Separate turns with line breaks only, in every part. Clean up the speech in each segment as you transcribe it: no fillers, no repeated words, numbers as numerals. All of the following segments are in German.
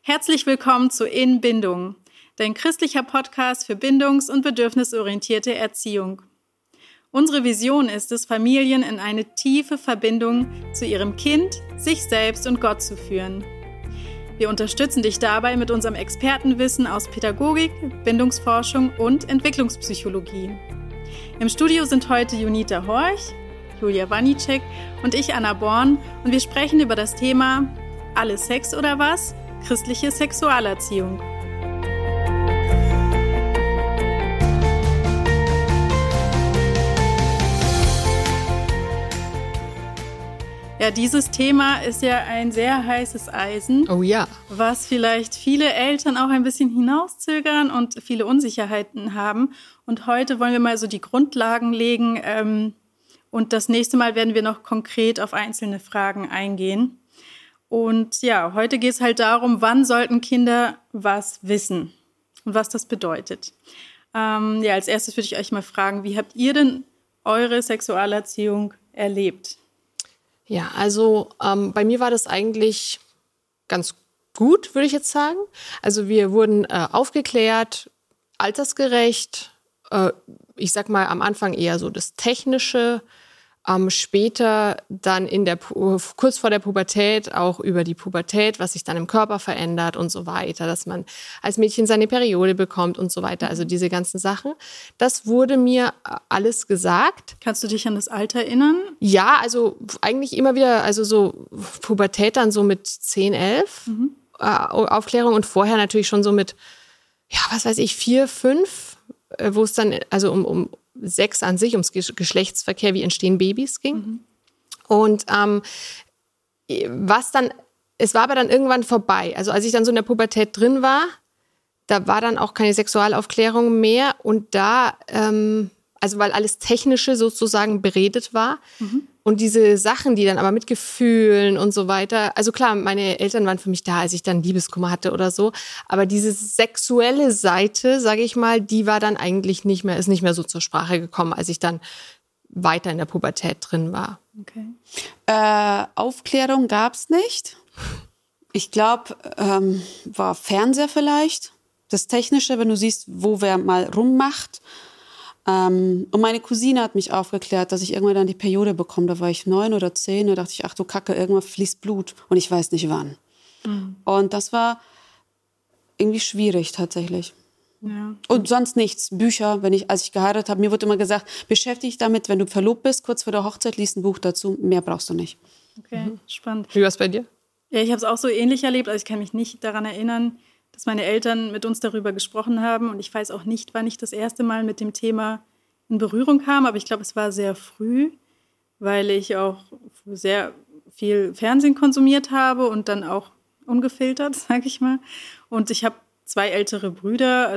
Herzlich willkommen zu In Bindung, dein christlicher Podcast für bindungs- und bedürfnisorientierte Erziehung. Unsere Vision ist es, Familien in eine tiefe Verbindung zu ihrem Kind, sich selbst und Gott zu führen. Wir unterstützen dich dabei mit unserem Expertenwissen aus Pädagogik, Bindungsforschung und Entwicklungspsychologie. Im Studio sind heute Junita Horch, Julia Wanicek und ich, Anna Born, und wir sprechen über das Thema Alles Sex oder was? Christliche Sexualerziehung. Ja, dieses Thema ist ja ein sehr heißes Eisen.
Oh ja.
Was vielleicht viele Eltern auch ein bisschen hinauszögern und viele Unsicherheiten haben. Und heute wollen wir mal so die Grundlagen legen. Und das nächste Mal werden wir noch konkret auf einzelne Fragen eingehen. Und ja, heute geht es halt darum, wann sollten Kinder was wissen und was das bedeutet. Als erstes würde ich euch mal fragen, wie habt ihr denn eure Sexualerziehung erlebt?
Ja, also bei mir war das eigentlich ganz gut, würde ich jetzt sagen. Also wir wurden aufgeklärt, altersgerecht. Ich sag mal am Anfang eher so das Technische. Später dann kurz vor der Pubertät auch über die Pubertät, was sich dann im Körper verändert und so weiter, dass man als Mädchen seine Periode bekommt und so weiter. Also diese ganzen Sachen. Das wurde mir alles gesagt.
Kannst du dich an das Alter erinnern?
Ja, also eigentlich immer wieder, also so Pubertät dann so mit 10, 11 Aufklärung und vorher natürlich schon so mit, 4, 5, wo es dann also um Sex an sich, ums Geschlechtsverkehr, wie entstehen Babys ging. Und es war aber dann irgendwann vorbei. Also als ich dann so in der Pubertät drin war, da war dann auch keine Sexualaufklärung mehr. Und da, weil alles Technische sozusagen beredet war. Und diese Sachen, die dann aber mit Gefühlen und so weiter, also klar, meine Eltern waren für mich da, als ich dann Liebeskummer hatte oder so, aber diese sexuelle Seite, sage ich mal, die war dann eigentlich nicht mehr so zur Sprache gekommen, als ich dann weiter in der Pubertät drin war.
Okay. Aufklärung gab's nicht. Ich glaube, war Fernseher vielleicht, das Technische, wenn du siehst, wo wer mal rummacht. Und meine Cousine hat mich aufgeklärt, dass ich irgendwann dann die Periode bekomme. Da war ich 9 oder 10. Da dachte ich, ach du Kacke, irgendwann fließt Blut. Und ich weiß nicht wann. Und das war irgendwie schwierig tatsächlich.
Ja.
Und sonst nichts. Bücher, als ich geheiratet habe, mir wurde immer gesagt, beschäftige dich damit, wenn du verlobt bist, kurz vor der Hochzeit, liest ein Buch dazu. Mehr brauchst du nicht.
Okay, spannend.
Wie war es bei dir?
Ja, ich habe es auch so ähnlich erlebt. Also ich kann mich nicht daran erinnern, dass meine Eltern mit uns darüber gesprochen haben. Und ich weiß auch nicht, wann ich das erste Mal mit dem Thema in Berührung kam. Aber ich glaube, es war sehr früh, weil ich auch sehr viel Fernsehen konsumiert habe und dann auch ungefiltert, sage ich mal. Und ich habe 2 ältere Brüder.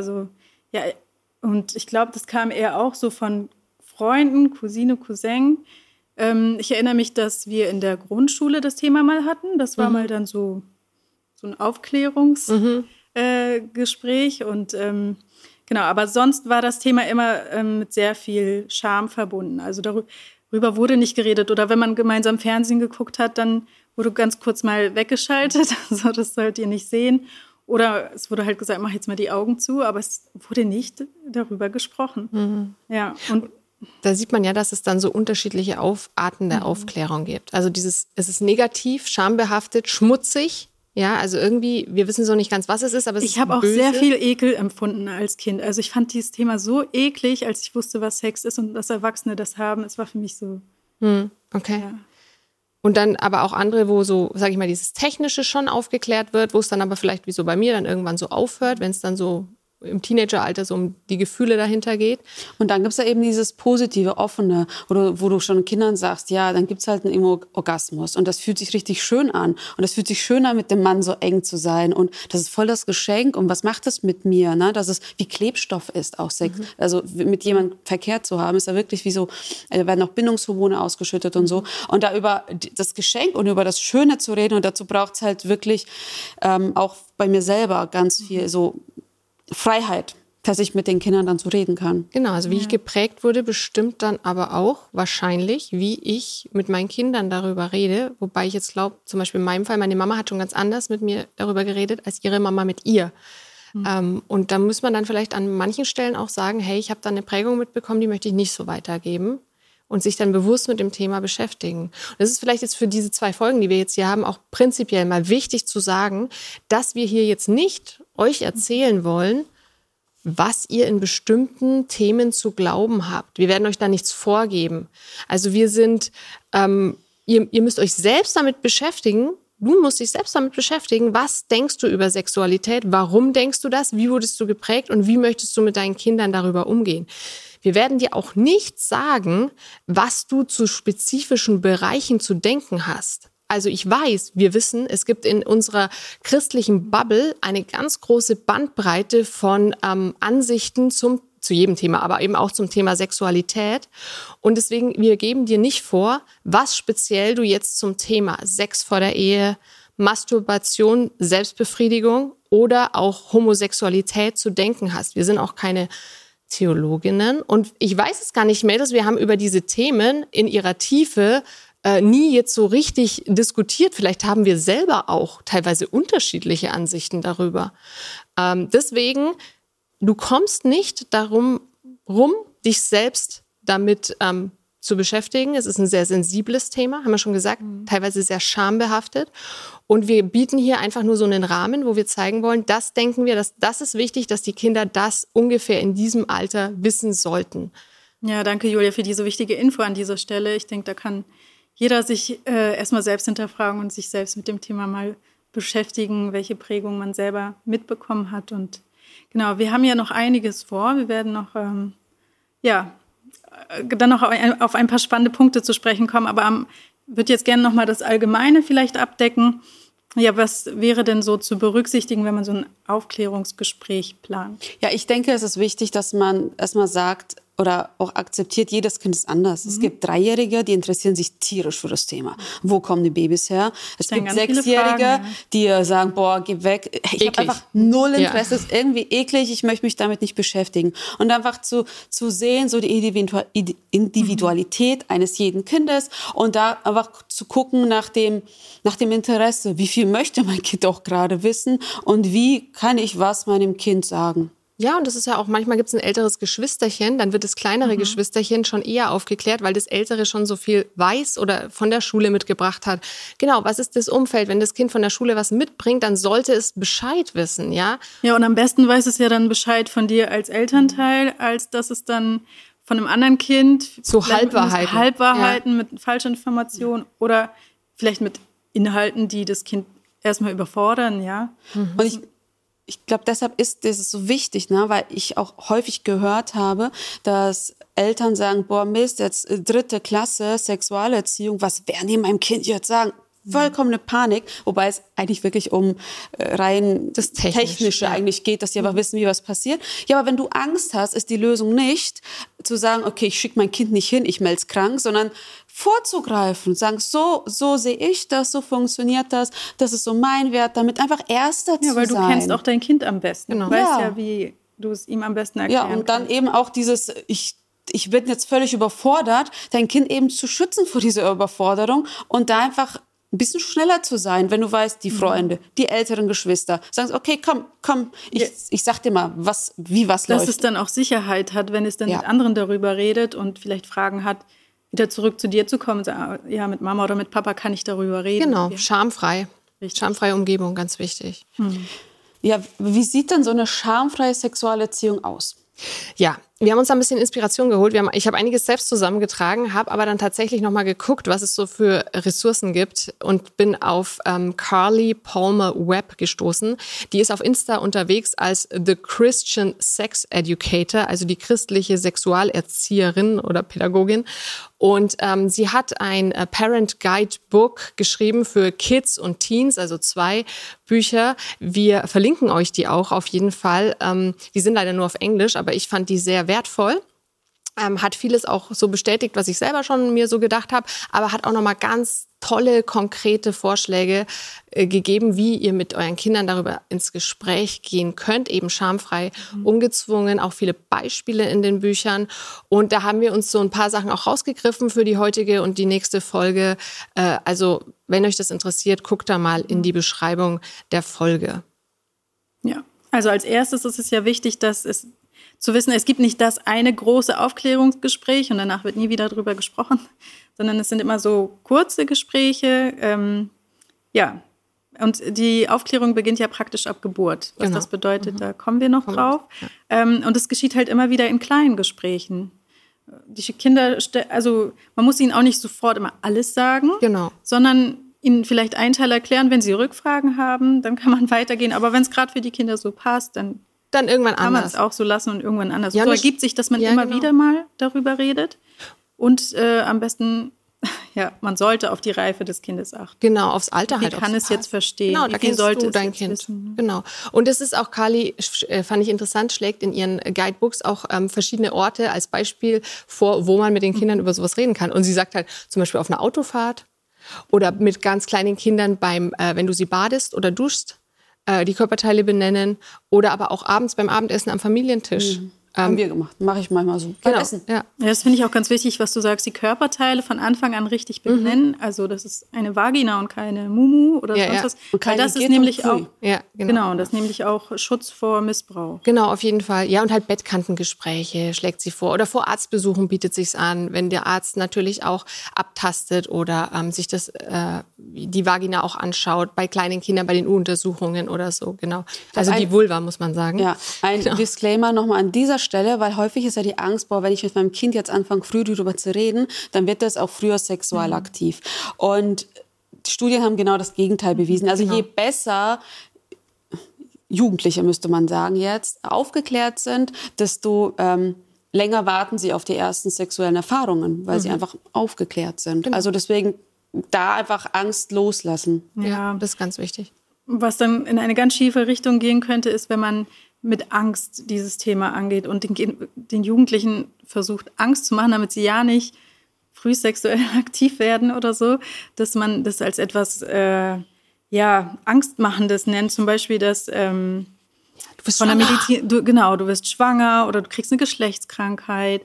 Und ich glaube, das kam eher auch so von Freunden, Cousine, Cousin. Ich erinnere mich, dass wir in der Grundschule das Thema mal hatten. Das war mal dann so ein Aufklärungsgespräch und genau, aber sonst war das Thema immer mit sehr viel Scham verbunden. Also darüber wurde nicht geredet oder wenn man gemeinsam Fernsehen geguckt hat, dann wurde ganz kurz mal weggeschaltet, also das sollt ihr nicht sehen. Oder es wurde halt gesagt, mach jetzt mal die Augen zu, aber es wurde nicht darüber gesprochen. Ja, und
da sieht man ja, dass es dann so unterschiedliche Arten der Aufklärung gibt. Also es ist negativ, schambehaftet, schmutzig. Ja, also irgendwie, wir wissen so nicht ganz, was es ist, aber es ist böse. Ich
habe auch sehr viel Ekel empfunden als Kind. Also ich fand dieses Thema so eklig, als ich wusste, was Sex ist und dass Erwachsene das haben. Es war für mich so.
Okay.
Ja.
Und dann aber auch andere, wo so, sag ich mal, dieses Technische schon aufgeklärt wird, wo es dann aber vielleicht wie so bei mir dann irgendwann so aufhört, wenn es dann so im Teenageralter so um die Gefühle dahinter geht.
Und dann gibt es ja eben dieses positive, offene, wo du schon Kindern sagst, ja, dann gibt es halt einen Orgasmus und das fühlt sich richtig schön an. Und das fühlt sich schön an, mit dem Mann so eng zu sein und das ist voll das Geschenk und was macht das mit mir, ne? Dass es wie Klebstoff ist, auch Sex. Also mit jemandem Verkehr zu haben, ist ja wirklich wie so, da werden auch Bindungshormone ausgeschüttet und so. Und da über das Geschenk und über das Schöne zu reden und dazu braucht es halt wirklich auch bei mir selber ganz viel so Freiheit. dass ich mit den Kindern dann so reden kann.
Genau, also wie ich geprägt wurde, bestimmt dann aber auch wahrscheinlich, wie ich mit meinen Kindern darüber rede. Wobei ich jetzt glaube, zum Beispiel in meinem Fall, meine Mama hat schon ganz anders mit mir darüber geredet, als ihre Mama mit ihr. Und da muss man dann vielleicht an manchen Stellen auch sagen, hey, ich habe da eine Prägung mitbekommen, die möchte ich nicht so weitergeben. Und sich dann bewusst mit dem Thema beschäftigen. Und das ist vielleicht jetzt für diese 2 Folgen, die wir jetzt hier haben, auch prinzipiell mal wichtig zu sagen, dass wir hier jetzt nicht euch erzählen wollen, was ihr in bestimmten Themen zu glauben habt. Wir werden euch da nichts vorgeben. Also wir sind, ihr müsst euch selbst damit beschäftigen. Du musst dich selbst damit beschäftigen, was denkst du über Sexualität, warum denkst du das, wie wurdest du geprägt und wie möchtest du mit deinen Kindern darüber umgehen. Wir werden dir auch nicht sagen, was du zu spezifischen Bereichen zu denken hast. Also ich weiß, wir wissen, es gibt in unserer christlichen Bubble eine ganz große Bandbreite von Ansichten zu jedem Thema, aber eben auch zum Thema Sexualität. Und deswegen, wir geben dir nicht vor, was speziell du jetzt zum Thema Sex vor der Ehe, Masturbation, Selbstbefriedigung oder auch Homosexualität zu denken hast. Wir sind auch keine Theologinnen. Und ich weiß es gar nicht mehr, dass wir haben über diese Themen in ihrer Tiefe nie jetzt so richtig diskutiert. Vielleicht haben wir selber auch teilweise unterschiedliche Ansichten darüber. Deswegen, du kommst nicht darum rum, dich selbst damit zu beschäftigen. Es ist ein sehr sensibles Thema, haben wir schon gesagt, teilweise sehr schambehaftet. Und wir bieten hier einfach nur so einen Rahmen, wo wir zeigen wollen, das denken wir, das ist wichtig, dass die Kinder das ungefähr in diesem Alter wissen sollten.
Ja, danke Julia für diese wichtige Info an dieser Stelle. Ich denke, da kann jeder sich erstmal selbst hinterfragen und sich selbst mit dem Thema mal beschäftigen, welche Prägung man selber mitbekommen hat. Und genau, wir haben ja noch einiges vor. Wir werden noch, dann noch auf ein paar spannende Punkte zu sprechen kommen, aber würde jetzt gerne noch mal das Allgemeine vielleicht abdecken. Ja, was wäre denn so zu berücksichtigen, wenn man so ein Aufklärungsgespräch plant?
Ja, ich denke, es ist wichtig, dass man erstmal sagt oder auch akzeptiert, jedes Kind ist anders. Es gibt Dreijährige, die interessieren sich tierisch für das Thema. Wo kommen die Babys her? Es gibt Sechsjährige, die sagen, boah, geh weg. Ich habe einfach null Interesse, ist irgendwie eklig, ich möchte mich damit nicht beschäftigen. Und einfach zu sehen, so die Individualität eines jeden Kindes und da einfach zu gucken nach dem Interesse. Wie viel möchte mein Kind auch gerade wissen und wie kann ich was meinem Kind sagen?
Ja, und das ist ja auch, manchmal gibt es ein älteres Geschwisterchen, dann wird das kleinere Geschwisterchen schon eher aufgeklärt, weil das Ältere schon so viel weiß oder von der Schule mitgebracht hat. Genau, was ist das Umfeld? Wenn das Kind von der Schule was mitbringt, dann sollte es Bescheid wissen, ja?
Ja, und am besten weiß es ja dann Bescheid von dir als Elternteil, als dass es dann von einem anderen Kind
so Halbwahrheiten
mit Falschinformationen oder vielleicht mit Inhalten, die das Kind erstmal überfordern, ja.
Und ich glaube, deshalb ist das so wichtig, ne? Weil ich auch häufig gehört habe, dass Eltern sagen, boah Mist, jetzt 3. Klasse, Sexualerziehung, was werden die meinem Kind jetzt sagen? Vollkommene Panik, wobei es eigentlich wirklich um rein das Technische eigentlich geht, dass die aber wissen, wie was passiert. Ja, aber wenn du Angst hast, ist die Lösung nicht zu sagen, okay, ich schicke mein Kind nicht hin, ich melde es krank, sondern vorzugreifen, sagen, so sehe ich das, so funktioniert das ist so mein Wert, damit einfach Erster zu sein.
Ja, weil du kennst auch dein Kind am besten.
Genau.
Du weißt ja, wie du es ihm am besten erklären kannst.
Ja, und dann eben auch dieses, ich bin jetzt völlig überfordert, dein Kind eben zu schützen vor dieser Überforderung und da einfach ein bisschen schneller zu sein, wenn du weißt, die Freunde, die älteren Geschwister, sagen, okay, komm, ich sag dir mal, wie was läuft.
Dass es dann auch Sicherheit hat, wenn es dann mit anderen darüber redet und vielleicht Fragen hat, wieder zurück zu dir zu kommen und sagen, ja, mit Mama oder mit Papa kann ich darüber reden.
Genau, schamfrei. Richtig. Schamfreie Umgebung, ganz wichtig.
Ja, wie sieht denn so eine schamfreie Sexualerziehung aus?
Ja, wir haben uns da ein bisschen Inspiration geholt. Ich habe einiges selbst zusammengetragen, habe aber dann tatsächlich noch mal geguckt, was es so für Ressourcen gibt und bin auf Carly Palmer Webb gestoßen. Die ist auf Insta unterwegs als The Christian Sex Educator, also die christliche Sexualerzieherin oder Pädagogin. Und sie hat ein Parent Guide Book geschrieben für Kids und Teens, also 2 Bücher. Wir verlinken euch die auch auf jeden Fall. Die sind leider nur auf Englisch, aber ich fand die sehr wertvoll. hat vieles auch so bestätigt, was ich selber schon mir so gedacht habe, aber hat auch nochmal ganz tolle, konkrete Vorschläge gegeben, wie ihr mit euren Kindern darüber ins Gespräch gehen könnt, eben schamfrei, ungezwungen, auch viele Beispiele in den Büchern. Und da haben wir uns so ein paar Sachen auch rausgegriffen für die heutige und die nächste Folge. Also, wenn euch das interessiert, guckt da mal in die Beschreibung der Folge.
Ja, also als erstes ist es ja wichtig, zu wissen, es gibt nicht das eine große Aufklärungsgespräch und danach wird nie wieder drüber gesprochen, sondern es sind immer so kurze Gespräche. Und die Aufklärung beginnt ja praktisch ab Geburt. Was das bedeutet, da kommen wir noch drauf. Ja. Und es geschieht halt immer wieder in kleinen Gesprächen. Die Kinder, also man muss ihnen auch nicht sofort immer alles sagen, sondern ihnen vielleicht einen Teil erklären, wenn sie Rückfragen haben, dann kann man weitergehen. Aber wenn es gerade für die Kinder so passt, dann
irgendwann
kann man es auch so lassen und irgendwann anders. Ja, so ergibt sich, dass man immer wieder mal darüber redet. Und am besten, man sollte auf die Reife des Kindes achten.
Genau, aufs Alter halt.
Wie kann es jetzt verstehen?
Genau, da kennst du dein Kind. Wissen? Genau. Und das ist auch, Carly, fand ich interessant, schlägt in ihren Guidebooks auch verschiedene Orte als Beispiel vor, wo man mit den Kindern über sowas reden kann. Und sie sagt halt zum Beispiel auf einer Autofahrt oder mit ganz kleinen Kindern wenn du sie badest oder duschst, die Körperteile benennen oder aber auch abends beim Abendessen am Familientisch.
Haben wir gemacht. Mache ich manchmal so.
Beim Essen.
Ja, das finde ich auch ganz wichtig, was du sagst, die Körperteile von Anfang an richtig benennen. Also das ist eine Vagina und keine Mumu oder sonst was.
Und keine
das ist nämlich auch,
genau.
Und das ist nämlich auch Schutz vor Missbrauch.
Genau, auf jeden Fall. Ja, und halt Bettkantengespräche schlägt sie vor. Oder vor Arztbesuchen bietet sich's an, wenn der Arzt natürlich auch abtastet oder sich die Vagina auch anschaut, bei kleinen Kindern, bei den U-Untersuchungen oder so, genau. Also die Vulva, muss man sagen.
Ja, ein Disclaimer nochmal an dieser Stelle, weil häufig ist ja die Angst, wenn ich mit meinem Kind jetzt anfange, früh darüber zu reden, dann wird das auch früher sexual aktiv. Und die Studien haben genau das Gegenteil bewiesen. Also je besser Jugendliche, müsste man sagen jetzt, aufgeklärt sind, desto länger warten sie auf die ersten sexuellen Erfahrungen, weil sie einfach aufgeklärt sind. Genau. Also deswegen da einfach Angst loslassen.
Ja, das ist ganz wichtig.
Was dann in eine ganz schiefe Richtung gehen könnte, ist, wenn man mit Angst dieses Thema angeht und den Jugendlichen versucht, Angst zu machen, damit sie ja nicht früh sexuell aktiv werden oder so, dass man das als etwas Angstmachendes nennt. Zum Beispiel, dass
du bist
von der Medizin, du wirst schwanger oder du kriegst eine Geschlechtskrankheit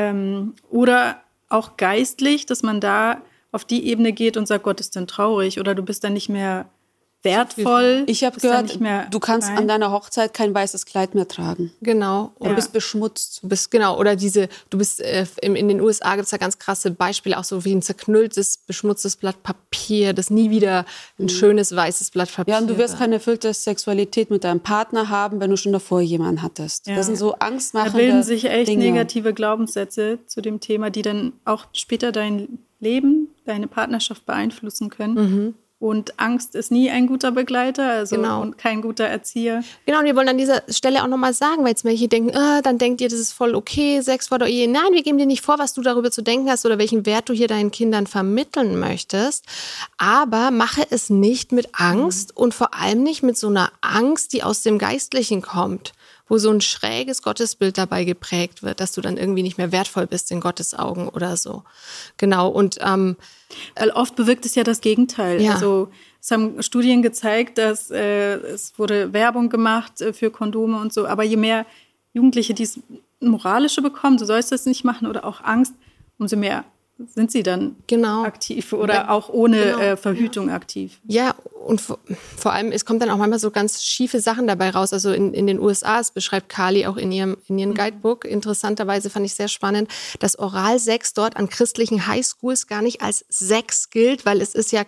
oder auch geistlich, dass man da auf die Ebene geht und sagt, Gott ist dann traurig oder du bist dann nicht mehr wertvoll.
Ich habe gehört, du kannst an deiner Hochzeit kein weißes Kleid mehr tragen.
Genau.
Du bist beschmutzt.
Oder du bist in den USA gibt es da ganz krasse Beispiele, auch so wie ein zerknülltes, beschmutztes Blatt Papier, das nie wieder ein schönes weißes Blatt Papier.
Ja, und du wirst keine erfüllte Sexualität mit deinem Partner haben, wenn du schon davor jemanden hattest. Ja. Das sind so angstmachende Dinge.
Da bilden sich echt negative Glaubenssätze zu dem Thema, die dann auch später dein Leben, deine Partnerschaft beeinflussen können. Und Angst ist nie ein guter Begleiter, und kein guter Erzieher.
Genau, und wir wollen an dieser Stelle auch nochmal sagen, weil jetzt welche denken, dann denkt ihr, das ist voll okay, Sex vor der Ehe. Nein, wir geben dir nicht vor, was du darüber zu denken hast oder welchen Wert du hier deinen Kindern vermitteln möchtest. Aber mache es nicht mit Angst und vor allem nicht mit so einer Angst, die aus dem Geistlichen kommt, wo so ein schräges Gottesbild dabei geprägt wird, dass du dann irgendwie nicht mehr wertvoll bist in Gottes Augen oder so. Genau, und
weil oft bewirkt es ja das Gegenteil.
Ja.
Also es haben Studien gezeigt, dass es wurde Werbung gemacht für Kondome und so, aber je mehr Jugendliche dieses Moralische bekommen, du sollst das nicht machen oder auch Angst, umso mehr sind sie dann aktiv oder auch ohne Verhütung aktiv.
Ja, und vor allem, es kommt dann auch manchmal so ganz schiefe Sachen dabei raus. Also in den USA, das beschreibt Carly auch in ihrem Guidebook, interessanterweise fand ich sehr spannend, dass Oralsex dort an christlichen Highschools gar nicht als Sex gilt, weil es ist ja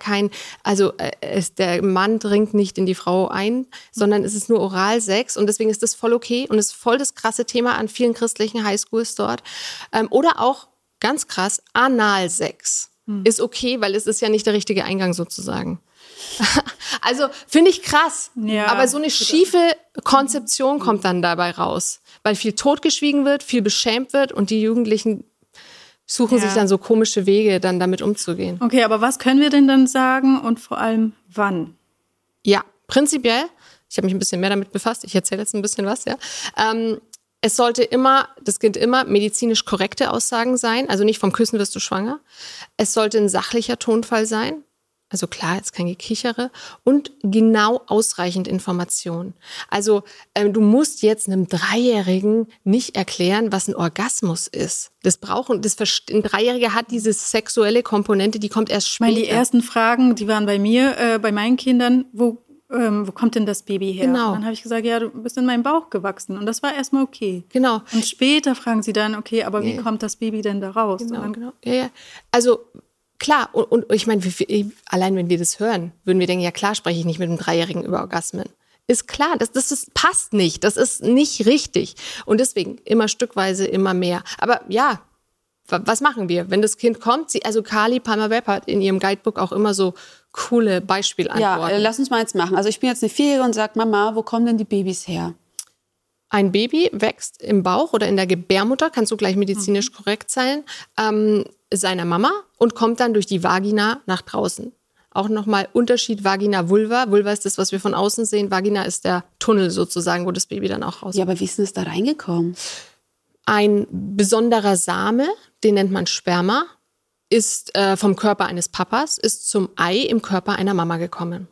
der Mann dringt nicht in die Frau ein, sondern es ist nur Oralsex und deswegen ist das voll okay und ist voll das krasse Thema an vielen christlichen Highschools dort. Oder auch ganz krass, Analsex ist okay, weil es ist ja nicht der richtige Eingang sozusagen. Also finde ich krass, aber so eine schiefe Konzeption kommt dann dabei raus, weil viel totgeschwiegen wird, viel beschämt wird und die Jugendlichen suchen sich dann so komische Wege, dann damit umzugehen.
Okay, aber was können wir denn dann sagen und vor allem wann?
Ja, prinzipiell, ich habe mich ein bisschen mehr damit befasst, ich erzähle jetzt ein bisschen was, Es sollte immer, das Kind immer medizinisch korrekte Aussagen sein, also nicht vom Küssen wirst du schwanger. Es sollte ein sachlicher Tonfall sein, also klar, jetzt kein Gekichere und genau ausreichend Informationen. Also du musst jetzt einem Dreijährigen nicht erklären, was ein Orgasmus ist. Ein Dreijähriger hat diese sexuelle Komponente, die kommt erst später.
Ich meine, die ersten Fragen, die waren bei mir, bei meinen Kindern, wo kommt denn das Baby her?
Genau.
Und dann habe ich gesagt, ja, du bist in meinem Bauch gewachsen. Und das war erstmal okay.
Genau.
Und später fragen sie dann, okay, aber wie kommt das Baby denn da raus?
Genau. Ja. Also klar, und ich meine, allein wenn wir das hören, würden wir denken, ja klar, spreche ich nicht mit einem Dreijährigen über Orgasmen. Ist klar, passt nicht, das ist nicht richtig. Und deswegen immer stückweise, immer mehr. Aber ja, was machen wir? Wenn das Kind kommt, also Carly Palmer-Webb hat in ihrem Guidebook auch immer so coole Beispielantworten.
Ja, lass uns mal jetzt machen. Also ich bin jetzt eine Vierjährige und sage, Mama, wo kommen denn die Babys her?
Ein Baby wächst im Bauch oder in der Gebärmutter, kannst du gleich medizinisch korrekt sein, seiner Mama und kommt dann durch die Vagina nach draußen. Auch nochmal Unterschied Vagina-Vulva. Vulva ist das, was wir von außen sehen. Vagina ist der Tunnel sozusagen, wo das Baby dann auch rauskommt.
Ja, aber wie ist denn es da reingekommen?
Ein besonderer Same, den nennt man Sperma, ist vom Körper eines Papas, ist zum Ei im Körper einer Mama gekommen.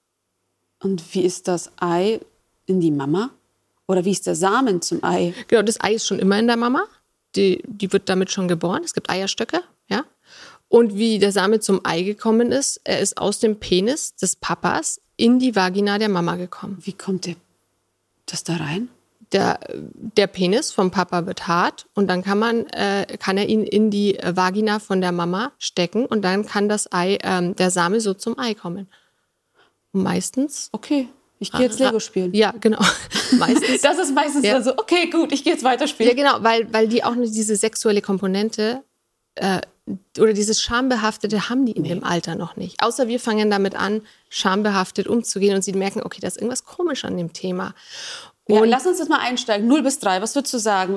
Und wie ist das Ei in die Mama? Oder wie ist der Samen zum Ei?
Genau, das Ei ist schon immer in der Mama. Die wird damit schon geboren. Es gibt Eierstöcke, ja. Und wie der Same zum Ei gekommen ist, er ist aus dem Penis des Papas in die Vagina der Mama gekommen.
Wie kommt das da rein?
Der Penis vom Papa wird hart und dann kann er ihn in die Vagina von der Mama stecken und dann kann das Ei, der Same so zum Ei kommen. Und meistens.
Okay, ich gehe jetzt Lego spielen.
Ja, genau. Meistens.
Das ist meistens dann so, okay, gut, ich gehe jetzt weiterspielen.
Ja, genau, weil die auch nur diese sexuelle Komponente oder dieses Schambehaftete haben die in dem Alter noch nicht. Außer wir fangen damit an, schambehaftet umzugehen und sie merken, okay, da ist irgendwas komisch an dem Thema.
Ja, lass uns jetzt mal einsteigen. 0 bis 3, was würdest du sagen?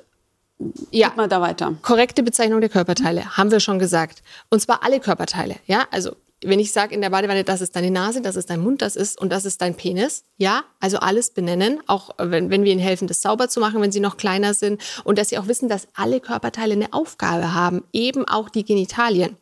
Geht mal da weiter.
Korrekte Bezeichnung der Körperteile, haben wir schon gesagt. Und zwar alle Körperteile. Ja, also wenn ich sage in der Badewanne, das ist deine Nase, das ist dein Mund, das ist dein Penis. Ja, also alles benennen, auch wenn wir ihnen helfen, das sauber zu machen, wenn sie noch kleiner sind. Und dass sie auch wissen, dass alle Körperteile eine Aufgabe haben, eben auch die Genitalien.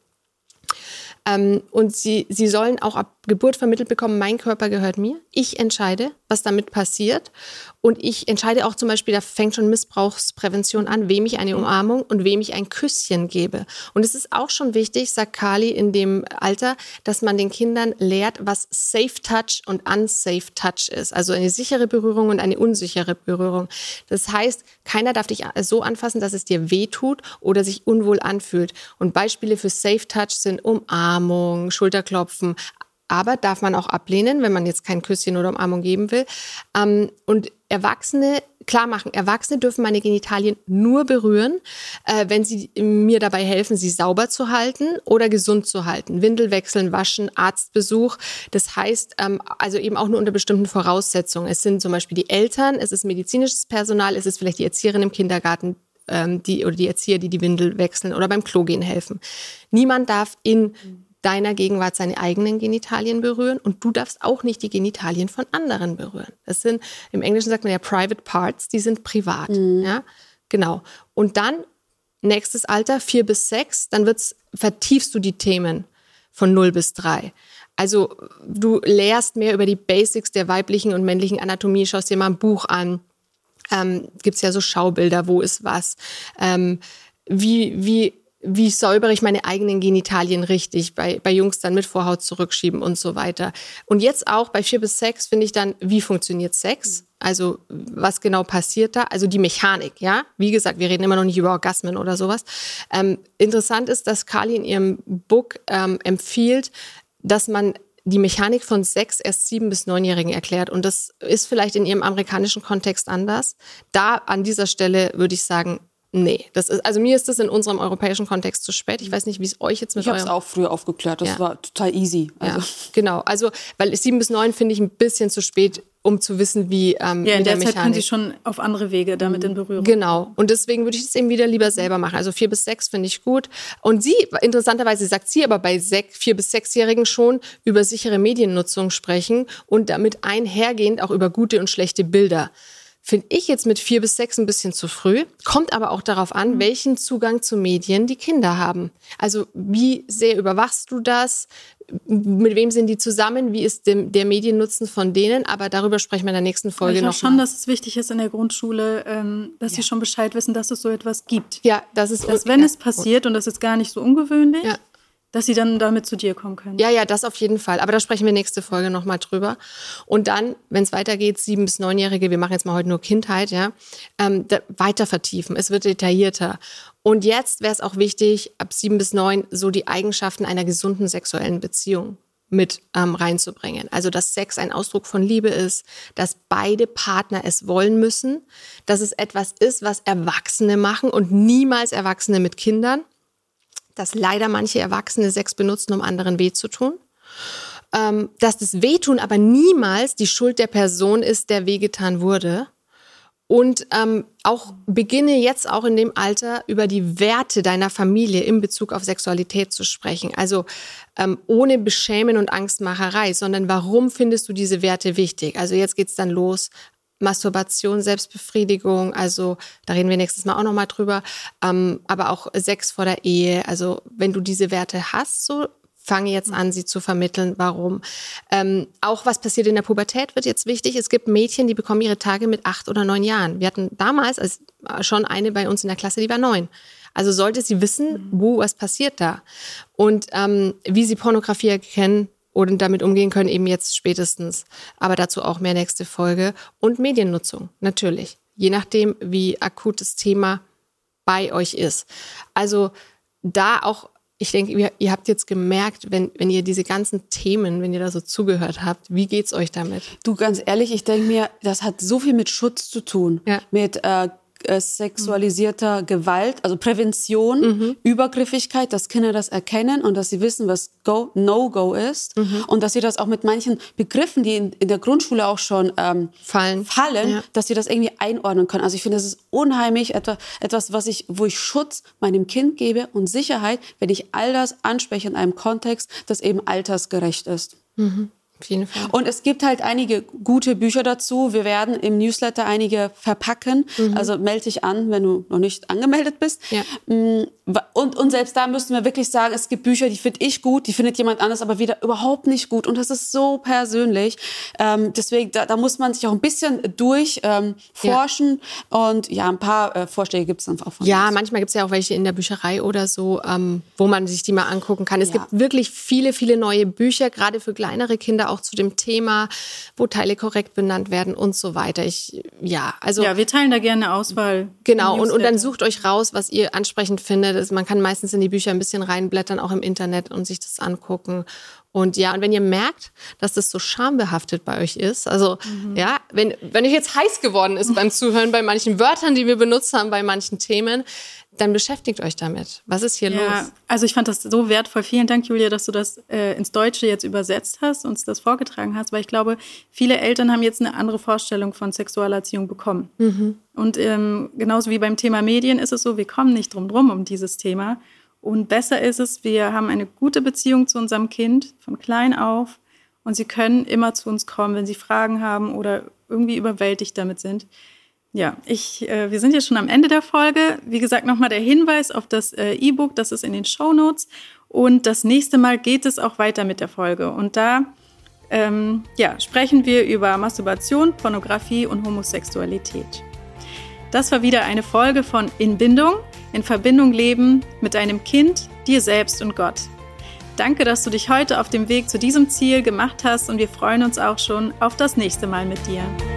Und sie sollen auch ab Geburt vermittelt bekommen, mein Körper gehört mir. Ich entscheide, was damit passiert. Und ich entscheide auch zum Beispiel, da fängt schon Missbrauchsprävention an, wem ich eine Umarmung und wem ich ein Küsschen gebe. Und es ist auch schon wichtig, sagt Carly in dem Alter, dass man den Kindern lehrt, was Safe Touch und Unsafe Touch ist. Also eine sichere Berührung und eine unsichere Berührung. Das heißt, keiner darf dich so anfassen, dass es dir wehtut oder sich unwohl anfühlt. Und Beispiele für Safe Touch sind Umarmung, Schulterklopfen, aber darf man auch ablehnen, wenn man jetzt kein Küsschen oder Umarmung geben will. Und Erwachsene dürfen meine Genitalien nur berühren, wenn sie mir dabei helfen, sie sauber zu halten oder gesund zu halten. Windel wechseln, waschen, Arztbesuch. Das heißt, also eben auch nur unter bestimmten Voraussetzungen. Es sind zum Beispiel die Eltern, es ist medizinisches Personal, es ist vielleicht die Erzieherin im Kindergarten, die Erzieher, die Windel wechseln oder beim Klo gehen helfen. Niemand darf in deiner Gegenwart seine eigenen Genitalien berühren und du darfst auch nicht die Genitalien von anderen berühren. Das sind, im Englischen sagt man ja Private Parts, die sind privat. Ja, genau. Und dann, nächstes Alter, 4 bis 6, dann vertiefst du die Themen von 0 bis 3. Also du lehrst mehr über die Basics der weiblichen und männlichen Anatomie, schaust dir mal ein Buch an, gibt es ja so Schaubilder, wo ist was, wie säubere ich meine eigenen Genitalien richtig, bei Jungs dann mit Vorhaut zurückschieben und so weiter. Und jetzt auch bei 4 bis 6 finde ich dann, wie funktioniert Sex? Also was genau passiert da? Also die Mechanik, ja? Wie gesagt, wir reden immer noch nicht über Orgasmen oder sowas. Interessant ist, dass Carly in ihrem Book empfiehlt, dass man die Mechanik von Sex erst 7- bis 9-Jährigen erklärt. Und das ist vielleicht in ihrem amerikanischen Kontext anders. Da an dieser Stelle würde ich sagen, nee, also mir ist das in unserem europäischen Kontext zu spät. Ich weiß nicht, wie es euch jetzt mit
Ich habe es auch früher aufgeklärt. Das war total easy. Also.
Ja, genau. Also, weil 7 bis 9 finde ich ein bisschen zu spät, um zu wissen, wie
in der Zeit können sie schon auf andere Wege damit in Berührung.
Genau. Und deswegen würde ich es eben wieder lieber selber machen. Also 4 bis 6 finde ich gut. Und interessanterweise sagt sie aber bei 4 bis 6-Jährigen schon über sichere Mediennutzung sprechen und damit einhergehend auch über gute und schlechte Bilder. finde ich jetzt mit 4 bis 6 ein bisschen zu früh. Kommt aber auch darauf an, welchen Zugang zu Medien die Kinder haben. Also wie sehr überwachst du das? Mit wem sind die zusammen? Wie ist der Mediennutzen von denen? Aber darüber sprechen wir in der nächsten Folge noch.
Ich glaube schon, dass es wichtig ist in der Grundschule, dass sie schon Bescheid wissen, dass es so etwas gibt.
Ja, das ist...
Dass wenn es passiert, und das ist gar nicht so ungewöhnlich, dass sie dann damit zu dir kommen können.
Ja, das auf jeden Fall. Aber da sprechen wir nächste Folge nochmal drüber. Und dann, wenn es weitergeht, 7- bis 9-Jährige, wir machen jetzt mal heute nur Kindheit, weiter vertiefen. Es wird detaillierter. Und jetzt wäre es auch wichtig, ab 7 bis 9 so die Eigenschaften einer gesunden sexuellen Beziehung mit reinzubringen. Also, dass Sex ein Ausdruck von Liebe ist, dass beide Partner es wollen müssen, dass es etwas ist, was Erwachsene machen und niemals Erwachsene mit Kindern. Dass leider manche Erwachsene Sex benutzen, um anderen weh zu tun. Dass das Wehtun aber niemals die Schuld der Person ist, der wehgetan wurde. Und auch beginne jetzt auch in dem Alter über die Werte deiner Familie in Bezug auf Sexualität zu sprechen. Also ohne Beschämen und Angstmacherei, sondern warum findest du diese Werte wichtig? Also jetzt geht's dann los. Masturbation, Selbstbefriedigung, also da reden wir nächstes Mal auch nochmal drüber, aber auch Sex vor der Ehe, also wenn du diese Werte hast, so fange jetzt an, sie zu vermitteln, warum. Auch was passiert in der Pubertät wird jetzt wichtig, es gibt Mädchen, die bekommen ihre Tage mit 8 oder 9 Jahren. Wir hatten damals schon eine bei uns in der Klasse, die war 9. Also sollte sie wissen, was passiert da und wie sie Pornografie erkennen, oder damit umgehen können, eben jetzt spätestens. Aber dazu auch mehr nächste Folge. Und Mediennutzung, natürlich. Je nachdem, wie akut das Thema bei euch ist. Also da auch, ich denke, ihr habt jetzt gemerkt, wenn ihr diese ganzen Themen, wenn ihr da so zugehört habt, wie geht's euch damit?
Du, ganz ehrlich, ich denke mir, das hat so viel mit Schutz zu tun. Mit sexualisierter Gewalt, also Prävention, Übergriffigkeit, dass Kinder das erkennen und dass sie wissen, was No-Go ist und dass sie das auch mit manchen Begriffen, die in der Grundschule auch schon fallen, dass sie das irgendwie einordnen können. Also ich finde, das ist unheimlich etwas, wo ich Schutz meinem Kind gebe und Sicherheit, wenn ich all das anspreche in einem Kontext, das eben altersgerecht ist.
Auf jeden Fall.
Und es gibt halt einige gute Bücher dazu. Wir werden im Newsletter einige verpacken. Also melde dich an, wenn du noch nicht angemeldet bist. Ja. Und selbst da müssen wir wirklich sagen, es gibt Bücher, die finde ich gut, die findet jemand anders aber wieder überhaupt nicht gut. Und das ist so persönlich. Deswegen, da muss man sich auch ein bisschen durchforschen. Und ja, ein paar Vorschläge gibt es dann auch von uns.
Manchmal gibt es ja auch welche in der Bücherei oder so, wo man sich die mal angucken kann. Es gibt wirklich viele, viele neue Bücher, gerade für kleinere Kinder auch zu dem Thema, wo Teile korrekt benannt werden und so weiter. Wir
teilen da gerne eine Auswahl.
Genau, und dann sucht euch raus, was ihr ansprechend findet. Man kann meistens in die Bücher ein bisschen reinblättern, auch im Internet und sich das angucken. Und wenn ihr merkt, dass das so schambehaftet bei euch ist, also wenn euch jetzt heiß geworden ist beim Zuhören, bei manchen Wörtern, die wir benutzt haben, bei manchen Themen, dann beschäftigt euch damit. Was ist hier los?
Also ich fand das so wertvoll. Vielen Dank, Julia, dass du das ins Deutsche jetzt übersetzt hast, uns das vorgetragen hast, weil ich glaube, viele Eltern haben jetzt eine andere Vorstellung von Sexualerziehung bekommen. Und genauso wie beim Thema Medien ist es so, wir kommen nicht drum um dieses Thema. Und besser ist es, wir haben eine gute Beziehung zu unserem Kind von klein auf und sie können immer zu uns kommen, wenn sie Fragen haben oder irgendwie überwältigt damit sind. Ja, wir sind jetzt schon am Ende der Folge. Wie gesagt, nochmal der Hinweis auf das E-Book, das ist in den Shownotes. Und das nächste Mal geht es auch weiter mit der Folge. Und da sprechen wir über Masturbation, Pornografie und Homosexualität. Das war wieder eine Folge von In Bindung, in Verbindung leben mit deinem Kind, dir selbst und Gott. Danke, dass du dich heute auf dem Weg zu diesem Ziel gemacht hast und wir freuen uns auch schon auf das nächste Mal mit dir.